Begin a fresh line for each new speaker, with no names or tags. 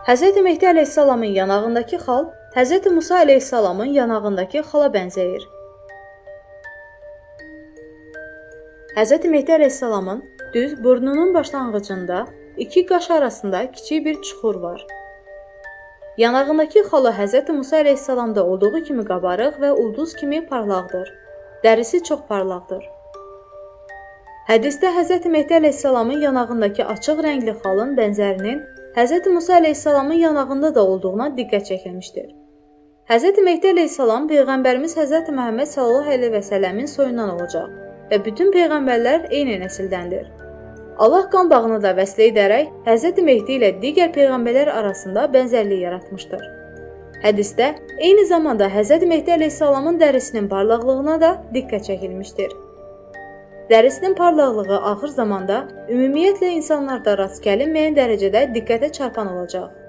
Hz. Mehdi əleyhissalamın yanağındakı xal Hz. Musa əleyhissalamın yanağındakı xala bənzəyir. Hz. Mehdi əleyhissalamın düz burnunun başlanğıcında iki qaş arasında kiçik bir çuxur var. Yanağındakı xala Hz. Musa əleyhissalamda olduğu kimi qabarıq və ulduz kimi parlaqdır. Dərisi çox parlaqdır. Hədisdə Hz. Mehdi əleyhissalamın yanağındakı açıq rəngli xalın bənzərinin Hz. Musa əleyhissalamın yanağında da olduğuna diqqət çəkilmişdir. Hz. Mehdi əleyhissalam Peyğəmbərimiz Hz. Məhəmməd sallallahu əleyhi və səlləmin soyundan olacaq və bütün peyğəmbərlər eyni nəsildəndir. Allah qan bağını da vəslə edərək Hz. Mehdi ilə digər peyğəmbərlər arasında bənzərlik yaratmışdır. Hədisdə eyni zamanda Hz. Mehdi əleyhissalamın dərisinin parlaqlığına da diqqət çəkilmişdir. Dərisinin parlaqlığı axır zamanda ümumiyyətlə insanlarda rast gəlinməyən dərəcədə diqqətə çarpan olacaq.